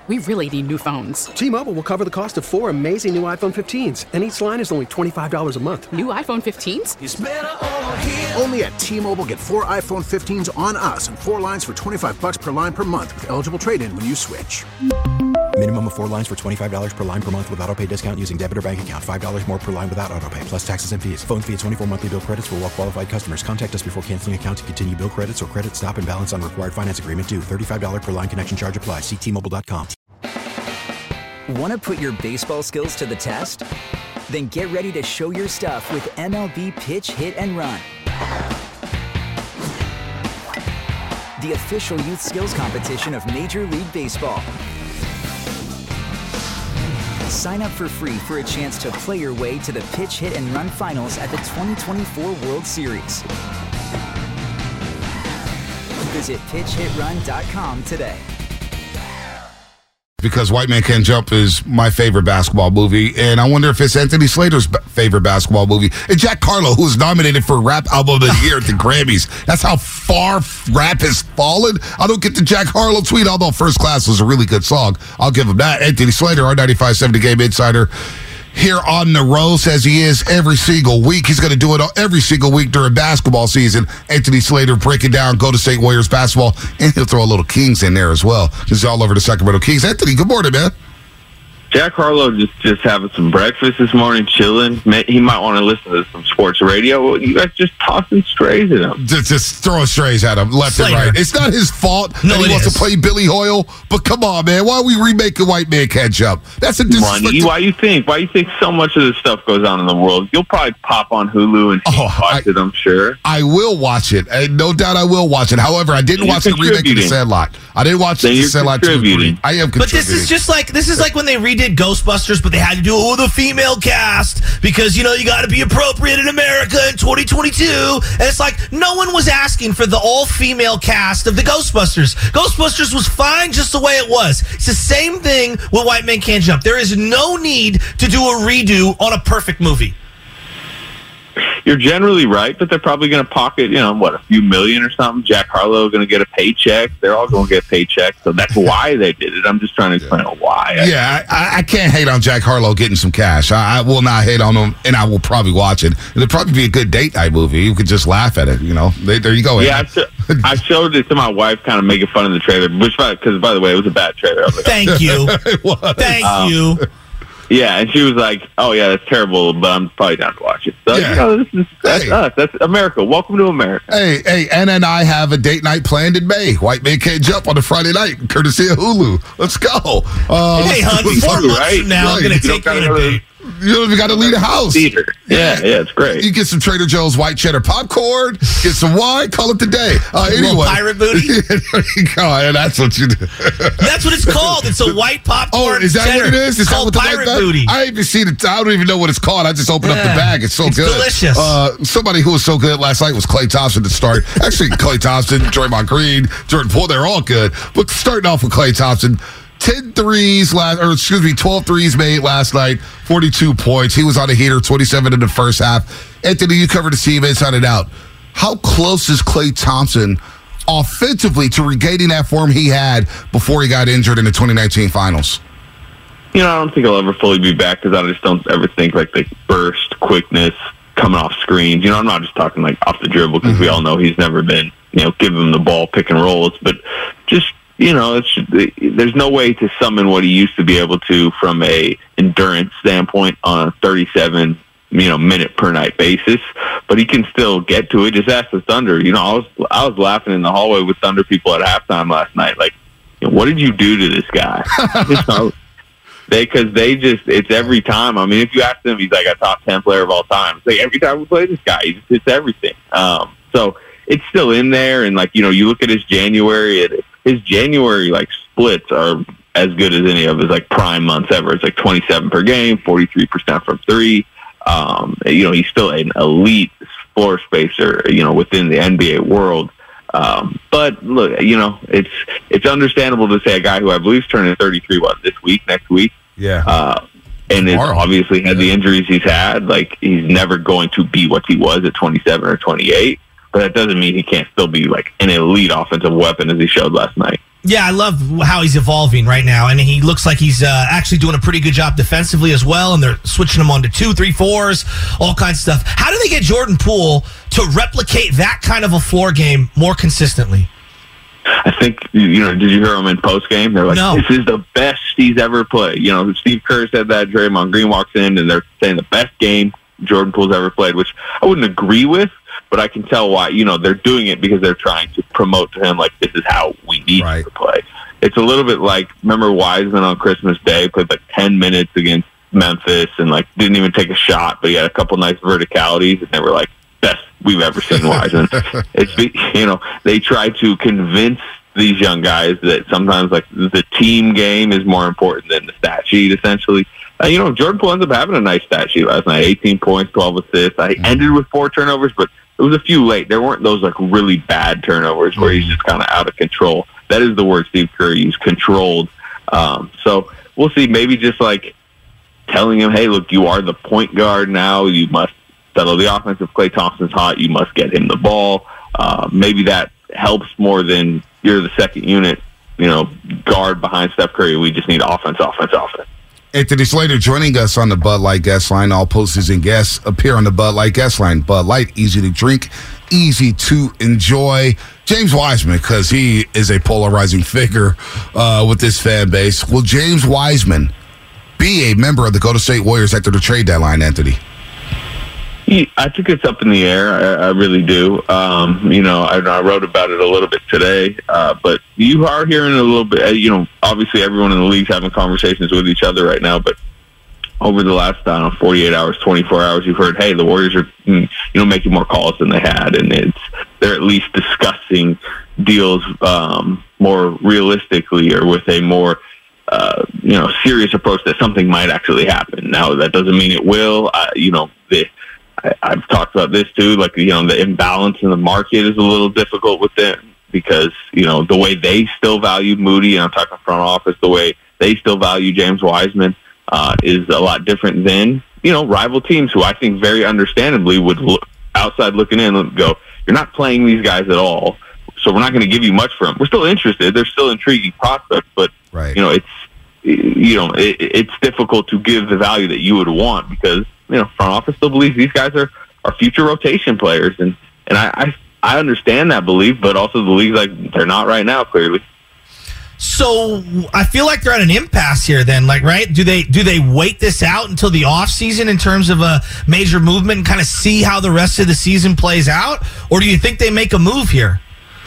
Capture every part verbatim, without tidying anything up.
We really need new phones. T-Mobile will cover the cost of four amazing new iPhone fifteens, and each line is only twenty-five dollars a month. New iPhone fifteens? It's better over here. Only at T-Mobile, get four iPhone fifteens on us and four lines for twenty-five dollars per line per month with eligible trade-in when you switch. Minimum of four lines for twenty-five dollars per line per month with autopay discount using debit or bank account. five dollars more per line without autopay, plus taxes and fees. Phone fee at twenty-four monthly bill credits for well-qualified customers. Contact us before canceling account to continue bill credits or credit stop and balance on required finance agreement due. thirty-five dollars per line connection charge applies. See T Mobile dot com. Want to put your baseball skills to the test? Then get ready to show your stuff with M L B Pitch, Hit, and Run. The official youth skills competition of Major League Baseball. Sign up for free for a chance to play your way to the Pitch, Hit, and Run finals at the twenty twenty-four World Series. Visit pitch hit run dot com today. Because White Man Can't Jump is my favorite basketball movie, and I wonder if it's Anthony Slater's b- favorite basketball movie. And Jack Harlow, who was nominated for Rap Album of the Year at the Grammys. That's how far rap has fallen. I don't get the Jack Harlow tweet, although First Class was a really good song. I'll give him that. Anthony Slater, our ninety-five seventy Game Insider, here on the road, says he is every single week. He's going to do it every single week during basketball season. Anthony Slater breaking down Golden State Warriors basketball, and he'll throw a little Kings in there as well. He's all over the Sacramento Kings. Anthony, good morning, man. Jack Harlow just, just having some breakfast this morning, chilling. He might want to listen to some sports radio. You guys just tossing strays at him. Just, just throwing strays at him left Slater. and right. It's not his fault No, that he it wants is. to play Billy Hoyle, but come on, man. Why are we remaking White Man Can't Jump? That's a disrespect. Money. Why you think? Why you think so much of this stuff goes on in the world? You'll probably pop on Hulu and Oh, watch I- it, I'm sure. I will watch it. Uh, no doubt I will watch it. However, I didn't Then you're watch the remake of The contributing. Sandlot. I didn't watch Then The you're Sandlot two and three. contributing. I am But contributing. this is just like this is like when they redid Ghostbusters, but they had to do it with a female cast because you know you got to be appropriate in America in twenty twenty-two. And it's like no one was asking for the all-female cast of the Ghostbusters. Ghostbusters was fine just the way it was. It's the same thing with White Man Can't Jump. There is no need to do a redo on a perfect movie. You're generally right, but they're probably going to pocket, you know, what, a few million or something. Jack Harlow going to get a paycheck. They're all going to get paychecks, so that's why they did it. I'm just trying to explain why. Yeah, I, I can't hate on Jack Harlow getting some cash. I, I will not hate on him, and I will probably watch it. It'll probably be a good date night movie. You could just laugh at it, you know. They, there you go. Yeah, I, sh- I showed it to my wife, kind of making fun of the trailer, which, because by the way, it was a bad trailer. I was like, Thank you. It was. Thank Um, you. yeah, and she was like, "Oh yeah, that's terrible," but I'm probably down to watch it. So Yeah. you know, this is that's Hey. us. That's America. Welcome to America. Hey, hey, Anna and I have a date night planned in May. White Man Can't Jump on a Friday night, courtesy of Hulu. Let's go. Uh, Hey, let's- hon, let's- four months right, from now, I'm right. going You to don't take you on gotta a go to- date. You don't even got to leave the house. Theater. Yeah, yeah, it's great. You get some Trader Joe's white cheddar popcorn, get some wine, call it the day. Uh, little anyway, pirate booty? there you go. And that's what you do. That's what it's called. It's a white popcorn. Oh, is that cheddar. what it is? Is It's that called what the pirate bag? booty. I ain't even seen it. I don't even know what it's called. I just opened up Yeah. the bag. It's so It's good. delicious. Uh, somebody who was so good last night was Klay Thompson to start. Actually, Klay Thompson, Draymond Green, Jordan Poole, they're all good. But starting off with Klay Thompson, ten threes last, or excuse me, twelve threes made last night, forty-two points. He was on a heater, twenty-seven in the first half. Anthony, you covered the team inside and out. How close is Klay Thompson offensively to regaining that form he had before he got injured in the twenty nineteen finals? You know, I don't think I'll ever fully be back because I just don't ever think like the burst, quickness, coming off screens. You know, I'm not just talking like off the dribble because mm-hmm. we all know he's never been, you know, giving him the ball, pick and rolls, but just, you know, it's, there's no way to summon what he used to be able to from a endurance standpoint on a thirty-seven, you know, minute per night basis, but he can still get to it. Just ask the Thunder. You know, I was I was laughing in the hallway with Thunder people at halftime last night. Like, you know, what did you do to this guy? you know, they because they just it's every time. I mean, if you ask him, he's like a top ten player of all time. It's like every time we play this guy, he just hits everything. Um, so it's still in there, and like you know, you look at his January. It, his January like splits are as good as any of his like prime months ever. It's like twenty-seven per game, forty-three percent from three. Um, you know, he's still an elite floor spacer, you know, within the N B A world. Um, but look, you know, it's it's understandable to say a guy who I believe is turning thirty-three what this week, next week. Yeah. Uh, and has obviously had the injuries he's had. Like he's never going to be what he was at twenty-seven or twenty-eight. But that doesn't mean he can't still be like an elite offensive weapon as he showed last night. Yeah, I love how he's evolving right now, and he looks like he's uh, actually doing a pretty good job defensively as well, and they're switching him on to two, three, fours, all kinds of stuff. How do they get Jordan Poole to replicate that kind of a floor game more consistently? I think, you know, did you hear him in post-game? They're like, no. This is the best he's ever played. You know, Steve Kerr said that, Draymond Green walks in, and they're saying the best game Jordan Poole's ever played, which I wouldn't agree with, but I can tell why. You know, they're doing it because they're trying to promote to him, like, this is how we need right. to play. It's a little bit like, remember Wiseman on Christmas Day played like ten minutes against Memphis and, like, didn't even take a shot, but he had a couple nice verticalities, and they were like, best we've ever seen Wiseman. It's, you know, they try to convince these young guys that sometimes, like, the team game is more important than the stat sheet, essentially. Uh, you know, Jordan Poole ends up having a nice stat sheet last night, eighteen points, twelve assists. I mm-hmm. ended with four turnovers, but it was a few late. There weren't those, like, really bad turnovers where he's just kind of out of control. That is the word Steve Kerr used, controlled. Um, so we'll see. Maybe just, like, telling him, hey, look, you are the point guard now. You must settle the offense. If Klay Thompson's hot, you must get him the ball. Uh, maybe that helps more than you're the second unit, you know, guard behind Steph Curry. We just need offense, offense, offense. Anthony Slater joining us on the Bud Light Guest Line. All posters and guests appear on the Bud Light Guest Line. Bud Light, easy to drink, easy to enjoy. James Wiseman, because he is a polarizing figure uh, with this fan base. Will James Wiseman be a member of the Golden State Warriors after the trade deadline, Anthony? I think it's up in the air. I, I really do. Um, you know, I, I wrote about it a little bit today, uh, but you are hearing a little bit, you know, obviously everyone in the league's having conversations with each other right now, but over the last, I don't know, forty-eight hours, twenty-four hours, you've heard, hey, the Warriors are, you know, making more calls than they had, and it's they're at least discussing deals um, more realistically or with a more, uh, you know, serious approach that something might actually happen. Now, that doesn't mean it will. Uh, you know, the I, I've talked about this too, like, you know, the imbalance in the market is a little difficult with them because, you know, the way they still valued Moody, and I'm talking front office, the way they still value James Wiseman uh, is a lot different than, you know, rival teams who I think very understandably would look outside looking in and go, you're not playing these guys at all, so we're not going to give you much for them. We're still interested. They're still intriguing prospects, but, right. you know, it's, you know, it, it's difficult to give the value that you would want because, you know, front office still believes these guys are, are future rotation players. And, and I, I I understand that belief, but also the league's like, they're not right now, clearly. So I feel like they're at an impasse here then, like, right? Do they do they wait this out until the offseason in terms of a major movement and kind of see how the rest of the season plays out? Or do you think they make a move here?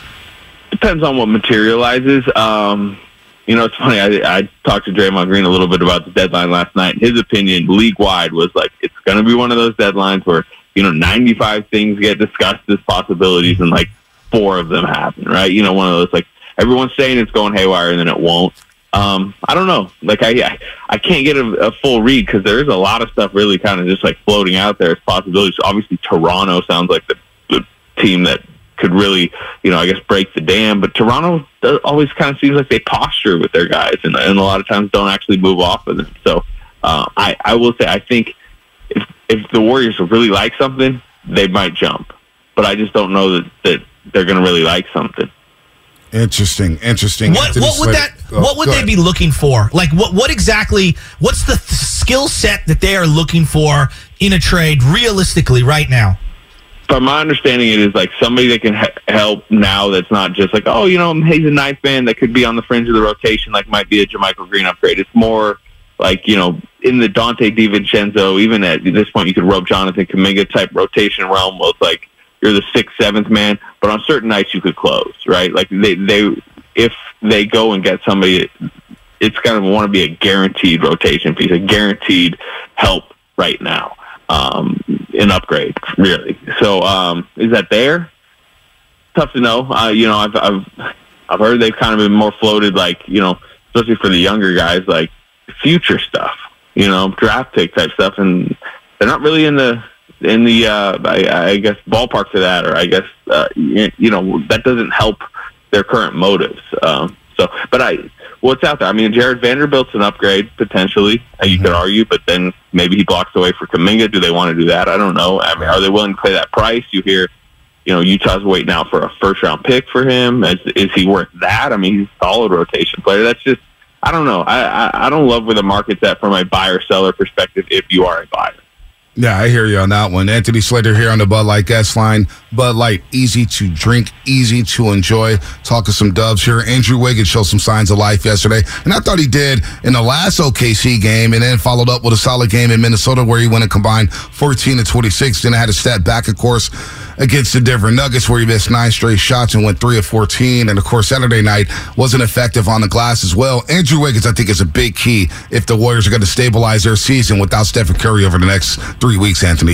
Depends on what materializes. Um You know, it's funny, I, I talked to Draymond Green a little bit about the deadline last night. His opinion, league-wide, was like, it's going to be one of those deadlines where, you know, ninety-five things get discussed as possibilities and, like, four of them happen, right? You know, one of those, like, everyone's saying it's going haywire and then it won't. Um, I don't know. Like, I I, I can't get a, a full read because there is a lot of stuff really kind of just, like, floating out there as possibilities. Obviously, Toronto sounds like the, the team that could really, you know, I guess break the dam. But Toronto does, always kind of seems like they posture with their guys, and, and a lot of times don't actually move off of them. So uh, I, I will say, I think if if the Warriors really like something, they might jump. But I just don't know that, that they're going to really like something. Interesting, interesting. What, what would that? Oh, what would they ahead. be looking for? Like, what? What exactly? What's the th- skill set that they are looking for in a trade, realistically, right now? From my understanding, it is like somebody that can ha- help now. That's not just like, oh, you know, he's a ninth man that could be on the fringe of the rotation. Like, might be a JaMychal Green upgrade. It's more like, you know, in the Dante DiVincenzo. Even at this point, you could rope Jonathan Kuminga type rotation realm. Well, it's like you're the sixth, seventh man, but on certain nights you could close, right? Like they, they, if they go and get somebody, it's kind of want to be a guaranteed rotation piece, a guaranteed help right now, um, an upgrade, really. So, um, is that there? Tough to know. Uh, you know, I've, I've, I've heard they've kind of been more floated, like, you know, especially for the younger guys, like future stuff, you know, draft pick type stuff, and they're not really in the. in the, uh, I, I guess, ballpark for that, or I guess, uh, you, you know, that doesn't help their current motives. Um, so, but I, what's out there? I mean, Jared Vanderbilt's an upgrade, potentially, uh, you mm-hmm. could argue, but then maybe he blocks away for Kuminga. Do they want to do that? I don't know. I mean, are they willing to pay that price? You hear, You know, Utah's waiting out for a first-round pick for him. Is, is he worth that? I mean, he's a solid rotation player. That's just, I don't know. I, I, I don't love where the market's at from a buyer-seller perspective if you are a buyer. Yeah, I hear you on that one. Anthony Slater here on the Bud Light guest line. Bud Light, easy to drink, easy to enjoy. Talking some Dubs here. Andrew Wiggins showed some signs of life yesterday, and I thought he did in the last O K C game, and then followed up with a solid game in Minnesota where he went and combined fourteen to twenty-six. Then I had to step back, of course, against the Denver Nuggets where he missed nine straight shots and went three of fourteen. And, of course, Saturday night wasn't effective on the glass as well. Andrew Wiggins, I think, is a big key if the Warriors are going to stabilize their season without Stephen Curry over the next three weeks, Anthony.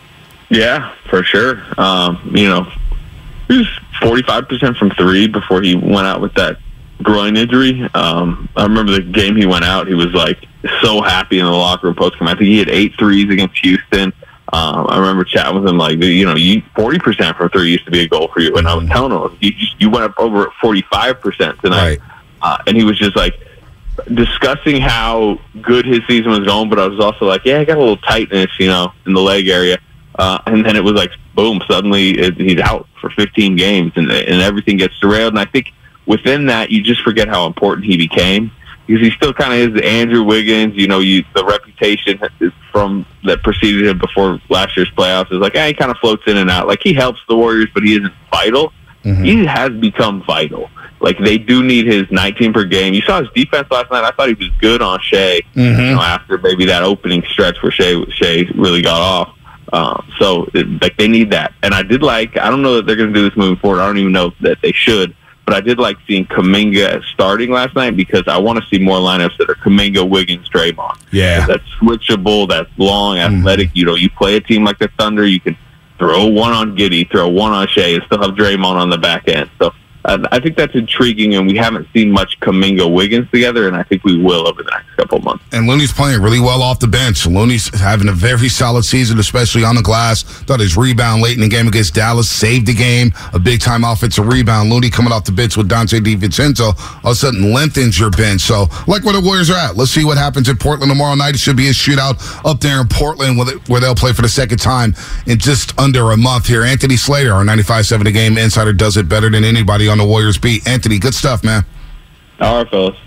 Yeah, for sure. Um, you know, he was forty-five percent from three before he went out with that groin injury. Um, I remember the game he went out, he was, like, so happy in the locker room post-game. I think he had eight threes against Houston. Um, I remember chatting with him like, you know, you forty percent from three used to be a goal for you. And I was telling him, you, you went up over at forty-five percent tonight. Right. Uh, and he was just like discussing how good his season was going. But I was also like, yeah, I got a little tightness, you know, in the leg area. Uh, and then it was like, boom, suddenly it, he's out for fifteen games and, and everything gets derailed. And I think within that, you just forget how important he became. Because he still kind of is the Andrew Wiggins, you know, you, the reputation is from that preceded him before last year's playoffs is like, eh, he kind of floats in and out. Like, he helps the Warriors, but he isn't vital. Mm-hmm. He has become vital. Like, they do need his nineteen per game. You saw his defense last night. I thought he was good on Shea, mm-hmm. you know, after maybe that opening stretch where Shea, Shea really got off. Um, so, it, like, they need that. And I did like, I don't know that they're going to do this moving forward. I don't even know that they should. But I did like seeing Kuminga starting last night because I want to see more lineups that are Kuminga, Wiggins, Draymond. Yeah. That's switchable, that's long, athletic. Mm-hmm. You know, you play a team like the Thunder, you can throw one on Giddey, throw one on Shea, and still have Draymond on the back end. So uh, I think that's intriguing, and we haven't seen much Kuminga, Wiggins together, and I think we will over the next couple of months. And Looney's playing really well off the bench. Looney's having a very solid season, especially on the glass. Thought his rebound late in the game against Dallas saved the game. A big-time offensive rebound. Looney coming off the bench with Dante DiVincenzo all of a sudden lengthens your bench. So, like where the Warriors are at. Let's see what happens in Portland tomorrow night. It should be a shootout up there in Portland where they'll play for the second time in just under a month here. Anthony Slater, our ninety-five point seven The Game insider, does it better than anybody on the Warriors beat. Anthony, good stuff, man. All right, fellas.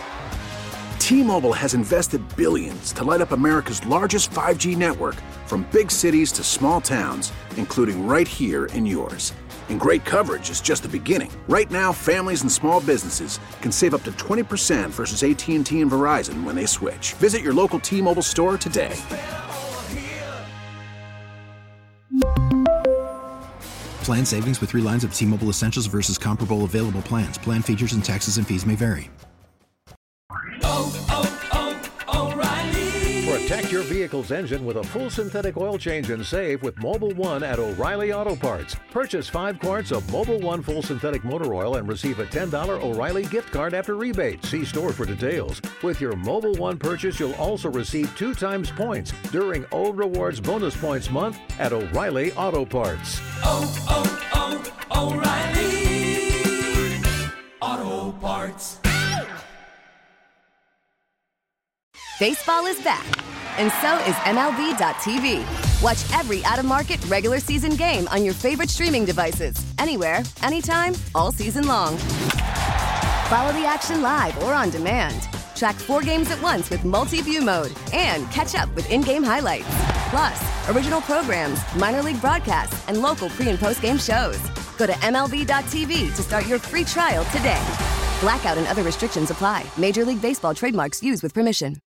T-Mobile has invested billions to light up America's largest five G network, from big cities to small towns, including right here in yours. And great coverage is just the beginning. Right now, families and small businesses can save up to twenty percent versus A T and T and Verizon when they switch. Visit your local T-Mobile store today. Plan savings with three lines of T-Mobile Essentials versus comparable available plans. Plan features and taxes and fees may vary. Oh, oh, oh, O'Reilly. Protect your vehicle's engine with a full synthetic oil change and save with Mobil one at O'Reilly Auto Parts. Purchase five quarts of Mobil one full synthetic motor oil and receive a ten dollars O'Reilly gift card after rebate. See store for details. With your Mobil one purchase, you'll also receive two times points during O Rewards Bonus Points Month at O'Reilly Auto Parts. Oh, oh, oh, O'Reilly Auto Parts. Baseball is back, and so is M L B dot T V. Watch every out-of-market regular season game on your favorite streaming devices, anywhere, anytime, all season long. Follow the action live or on demand. Track four games at once with multi-view mode and catch up with in-game highlights. Plus, original programs, minor league broadcasts, and local pre- and post-game shows. Go to M L B dot T V to start your free trial today. Blackout and other restrictions apply. Major League Baseball trademarks used with permission.